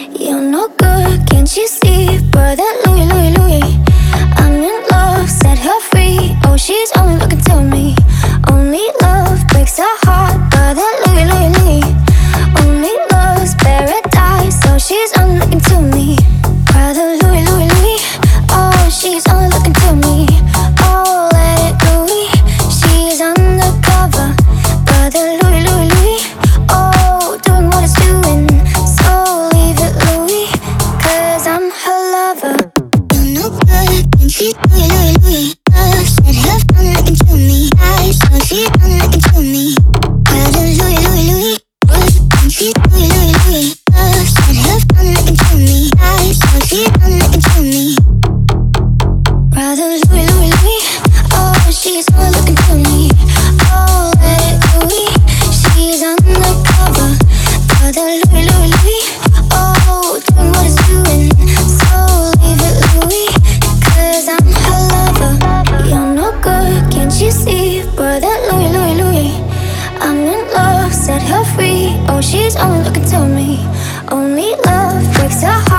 You're no good, can't you see? Brother Louis, Louis, Louis, I'm in love, set her free. Oh, she's only looking to me. Only love breaks her heart. Brother Louis, Louis, Louis, only love's paradise. So she's only looking to me. Brother Louis, Louis, Louis, oh, she's only looking to me. Oh, let it Louis, she's undercover. Brother Louis, Louis, Louis, oh, doing what it's doing. So leave it Louis, 'cause I'm her lover. You're no good, and she's Louis, Louis, Louis. Love said her phone looking to me. I saw she's only looking to me. Brother Louis, Louis, Louis, and she's Louis, Louis, Louis. Love said her phone looking to me. I saw she's only looking to me. Brother Louis, Louis, Louis, oh, she's only looking to me. Oh, let it Louis, she's undercover. Brother Louis, Louis, Louis, oh, doing what it's doing. So leave it Louis, 'cause I'm her lover. You're no good, can't you see? Brother Louis, Louis, Louis, I'm in love, set her free. Oh, she's only looking to me. Only love breaks her heart.